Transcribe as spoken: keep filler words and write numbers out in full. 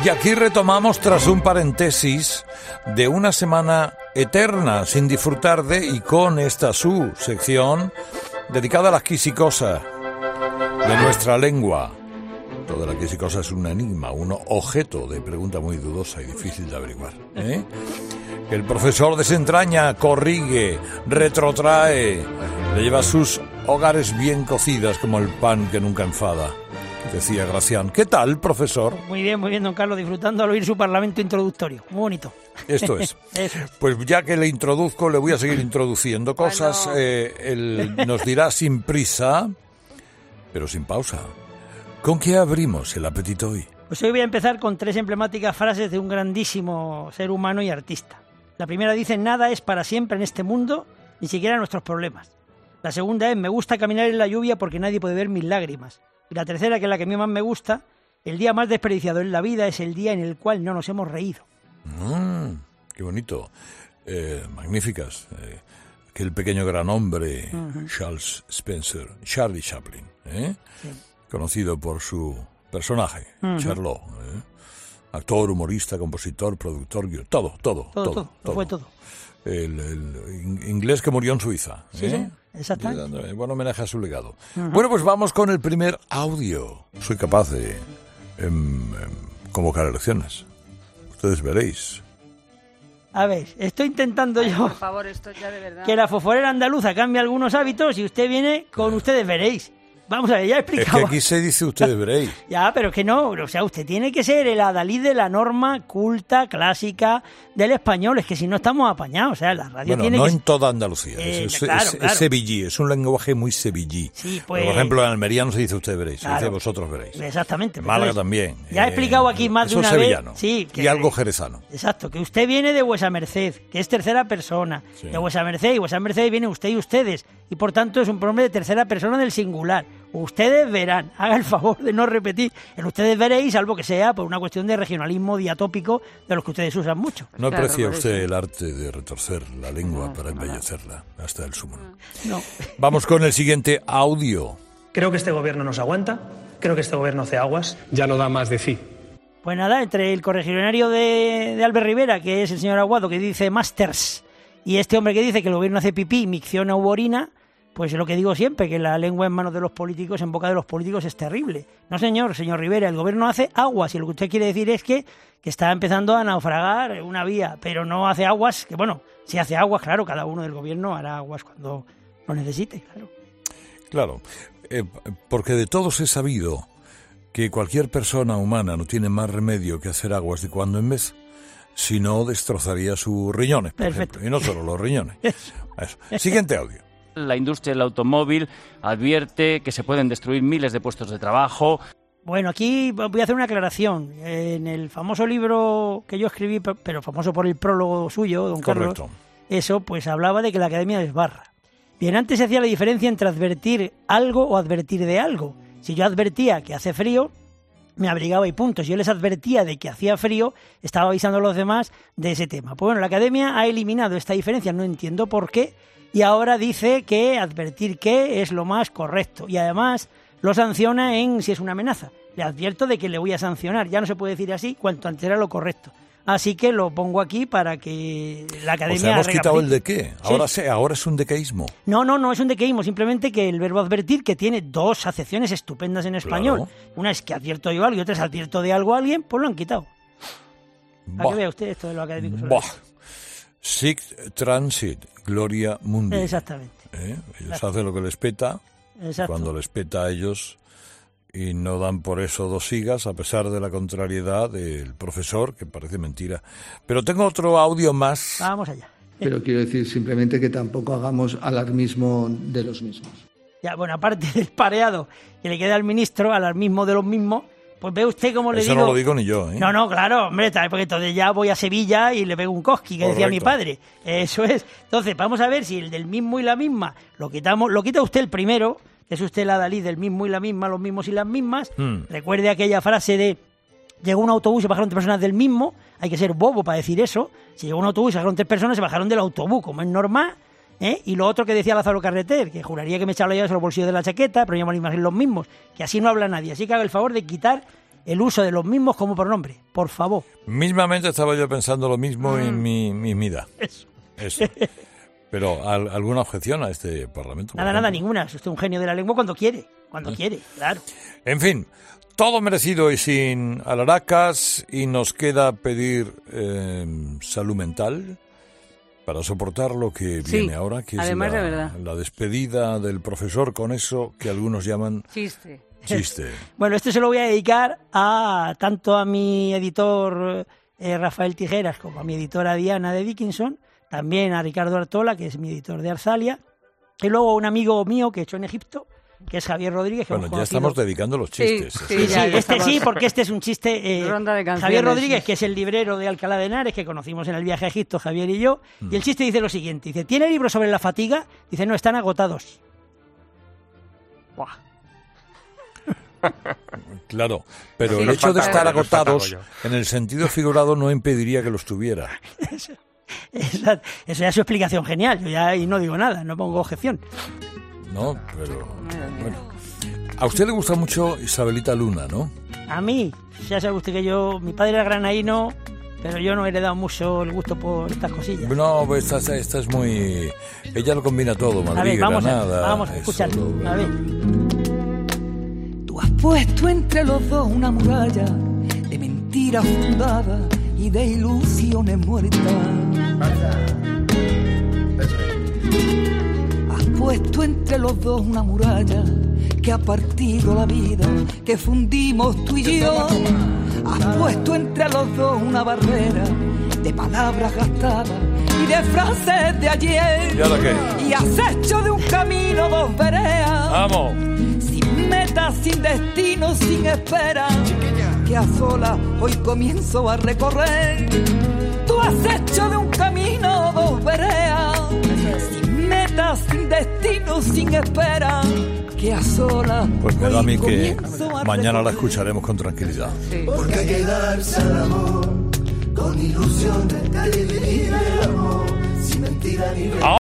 Y aquí retomamos tras un paréntesis de una semana eterna sin disfrutar de y con esta su sección dedicada a las quisicosas de nuestra lengua. Toda la quisicosa es un enigma, un objeto de pregunta muy dudosa y difícil de averiguar, ¿eh? El profesor desentraña, corrige, retrotrae, le lleva a sus hogares bien cocidas como el pan que nunca enfada. Decía Gracián. ¿Qué tal, profesor? Muy bien, muy bien, don Carlos, disfrutando al oír su parlamento introductorio. Muy bonito. Esto es. Eso es. Pues ya que le introduzco, le voy a seguir introduciendo cosas. Bueno. Eh, él nos dirá sin prisa, pero sin pausa. ¿Con qué abrimos el apetito hoy? Pues hoy voy a empezar con tres emblemáticas frases de un grandísimo ser humano y artista. La primera dice: nada es para siempre en este mundo, ni siquiera nuestros problemas. La segunda es: me gusta caminar en la lluvia porque nadie puede ver mis lágrimas. Y la tercera, que es la que a mí más me gusta: el día más desperdiciado en la vida es el día en el cual no nos hemos reído. Mm, qué bonito. Eh, magníficas. Eh, aquel pequeño gran hombre, uh-huh. Charles Spencer, Charlie Chaplin, ¿eh? Sí. Conocido por su personaje, uh-huh. Charlot. ¿eh? Actor, humorista, compositor, productor, todo, todo, todo. Todo, todo, todo. Fue todo. El, el inglés que murió en Suiza. Sí, ¿eh? sí, exactamente. Buen homenaje a su legado. Uh-huh. Bueno, pues vamos con el primer audio. Soy capaz de em, em, convocar elecciones. Ustedes veréis. A ver, estoy intentando Ay, yo por favor, esto ya de verdad. que la foforera andaluza cambie algunos hábitos y usted viene con ustedes veréis. Vamos a ver, ya he explicado. Es que aquí se dice ustedes veréis. Ya, pero es que no, o sea, usted tiene que ser el adalid de la norma culta, clásica del español, es que si no estamos apañados, o sea, la radio bueno, tiene no que... en toda Andalucía, eh, es, claro, es, claro. es sevillí, es un lenguaje muy sevillí. Sí, pues... Por ejemplo, en Almería no se dice usted veréis, Claro. se dice vosotros veréis. Exactamente. En Málaga entonces, también. Ya he explicado aquí más de eso una es sevillano. vez... Sí, que, y algo jerezano. Exacto, que usted viene de vuesa merced, que es tercera persona, Sí. de vuesa merced, y vuesa merced viene usted y ustedes, y por tanto es un pronombre de tercera persona del singular. Ustedes verán, haga el favor de no repetir el ustedes veréis, salvo que sea por una cuestión de regionalismo diatópico de los que ustedes usan mucho. ¿No Claro, aprecia por usted eso. el arte de retorcer la lengua No, para nada. embellecerla hasta el sumo? No. Vamos con el siguiente audio. Creo que este gobierno nos aguanta, creo que este gobierno hace aguas. Ya no da más de sí. Pues nada, entre el correligionario de, de Albert Rivera, que es el señor Aguado, que dice masters, y este hombre que dice que el gobierno hace pipí, micciona u orina, pues es lo que digo siempre, que la lengua en manos de los políticos, en boca de los políticos, es terrible. No, señor, señor Rivera, el gobierno hace aguas, y lo que usted quiere decir es que, que está empezando a naufragar una vía, pero no hace aguas, que bueno, si hace aguas, claro, cada uno del gobierno hará aguas cuando lo necesite, claro. Claro, eh, porque de todos he sabido que cualquier persona humana no tiene más remedio que hacer aguas de cuando en vez, si no destrozaría sus riñones, por Perfecto. ejemplo, y no solo los riñones. Eso. Siguiente audio. La industria del automóvil advierte que se pueden destruir miles de puestos de trabajo. Bueno, aquí voy a hacer una aclaración. En el famoso libro que yo escribí, pero famoso por el prólogo suyo, don Carlos, Correcto. eso pues hablaba de que la academia desbarra. Bien, antes se hacía la diferencia entre advertir algo o advertir de algo. Si yo advertía que hace frío, me abrigaba y punto. Si yo les advertía de que hacía frío, estaba avisando a los demás de ese tema. Pues bueno, la academia ha eliminado esta diferencia, no entiendo por qué, y ahora dice que advertir que es lo más correcto. Y además lo sanciona en si es una amenaza. Le advierto de que le voy a sancionar. Ya no se puede decir así, cuanto antes era lo correcto. Así que lo pongo aquí para que la academia... O sea, hemos quitado el recapacite. de qué. Ahora, Sí. se, ahora es un decaísmo. No, no, no es un decaísmo, simplemente que el verbo advertir, que tiene dos acepciones estupendas en español. Claro. Una es que advierto yo algo y otra es advierto de algo a alguien, pues lo han quitado. Para Bah, que vea usted esto de lo académico. sobre bah. esto. Sic transit, gloria mundi. Exactamente. ¿Eh? Ellos hacen lo que les peta, Exacto. cuando les peta a ellos, y no dan por eso dos sigas, a pesar de la contrariedad del profesor, que parece mentira. Pero tengo otro audio más. Vamos allá. Pero quiero decir simplemente que tampoco hagamos alarmismo de los mismos. Ya, bueno, aparte del pareado que le queda al ministro, alarmismo de los mismos, pues ve usted cómo le Eso digo... no lo digo ni yo, ¿eh? No, no, claro, hombre, tal, porque entonces ya voy a Sevilla y le pego un cosqui, que decía mi Correcto. padre. Eso es. Entonces, vamos a ver si el del mismo y la misma lo quitamos, lo quita usted el primero, que es usted la Dalí del mismo y la misma, los mismos y las mismas. Hmm. Recuerde aquella frase de llegó un autobús y bajaron tres personas del mismo. Hay que ser bobo para decir eso. Si llegó un autobús y bajaron tres personas, se bajaron del autobús, como es normal. ¿Eh? Y lo otro que decía Lázaro Carreter, que juraría que me echaba la llave en los bolsillos de la chaqueta, pero yo me lo imagino los mismos, que así no habla nadie. Así que haga el favor de quitar el uso de los mismos como pronombre, por favor. Mismamente estaba yo pensando lo mismo mm. en mi mismidad. Eso. Eso. Pero, ¿al, ¿alguna objeción a este Parlamento? Nada, nada, ninguna. Es usted un genio de la lengua cuando quiere, cuando ¿Eh? quiere, claro. En fin, todo merecido y sin alaracas, y nos queda pedir eh, salud mental para soportar lo que sí, viene ahora, que es además la, de verdad. la despedida del profesor con eso que algunos llaman chiste. chiste. Bueno, esto se lo voy a dedicar a tanto a mi editor eh, Rafael Tijeras como a mi editora Diana de Dickinson, también a Ricardo Artola, que es mi editor de Arzalia, y luego a un amigo mío que he hecho en Egipto, que es Javier Rodríguez. Que bueno, hemos ya conocido... estamos dedicando los chistes. Sí, sí, sí, ya, ya este estamos... sí, porque este es un chiste. Eh, Ronda de canciones. Javier Rodríguez, que es el librero de Alcalá de Henares, que conocimos en el viaje a Egipto, Javier y yo, mm. y el chiste dice lo siguiente, dice, ¿tiene libros sobre la fatiga? Dice, no, están agotados. Buah. Claro, pero sí, el hecho de estar agotados, agotados en el sentido figurado, no impediría que los tuviera. Eso, esa, esa es su explicación genial, yo ya y no digo nada, no pongo objeción. No, pero bueno. A usted le gusta mucho Isabelita Luna, ¿no? A mí, ya sabe usted que yo, mi padre era granaíno, pero yo no he heredado mucho el gusto por estas cosillas. No, pues esta, esta es muy... Ella lo combina todo, Madrid, a ver, vamos Granada... A, vamos a escucharlo, lo... a ver. Tú has puesto entre los dos una muralla de mentiras fundadas y de ilusiones muertas. Has puesto entre los dos una muralla que ha partido la vida, que fundimos tú y yo. Has puesto entre los dos una barrera de palabras gastadas y de frases de ayer. ¿Y ahora qué? Y has hecho de un camino dos veredas. ¡Vamos! Sin meta, sin destino, sin espera, que a solas hoy comienzo a recorrer. Tú has hecho de un camino dos veredas, sin meta, sin destino, sin espera, que a solas pues me da a mí que mañana recorrer. La escucharemos con tranquilidad. Sí. Porque hay que darse al amor con ilusiones de vivir el amor sin mentira ni